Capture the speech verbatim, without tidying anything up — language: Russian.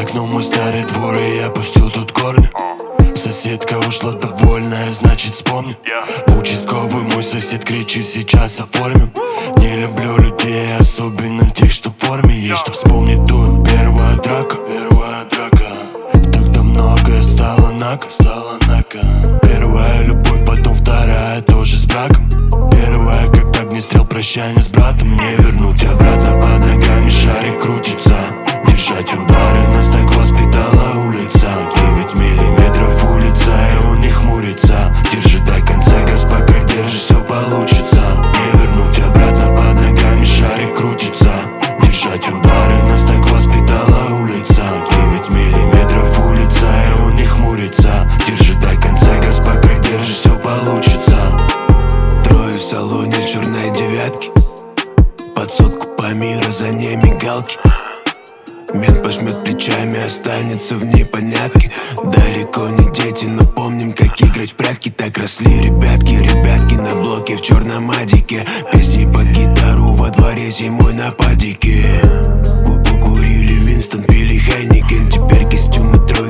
окном мой старый двор, и я пустил тут корни. Соседка ушла довольная, значит вспомнит. Участковый мой сосед кричит: сейчас оформим. Не люблю людей, особенно тех, что в форме. Есть что вспомнить тут. Первая драка, первая драка. Тогда многое стало нако, стало нако. Первая любовь, потом вторая, тоже с браком. Первая, как огнестрел, прощание с братом. Не вернуть обратно, под ногами шарик крутится. Держать удары на стекло воспитала улица. Девять миллиметров улица, и он не хмурится. Держи до конца, газ, пока держишь, все получится. Не вернуть обратно, под ногами шарик крутится. Держать удары на стекло воспитала улица. Девять миллиметров улица, и он не хмурится. Держи до конца, газ, пока держишь, все получится. Трое в салоне черной девятки. Под сотку по миру, за ней мигалки. Мент пожмет плечами, останется в непонятке. Далеко не дети, но помним, как играть в прятки. Так росли ребятки, ребятки на блоке в черном адике. Песни под гитару во дворе зимой на падике. Курили Винстон, пили Хайникен. Теперь костюмы трое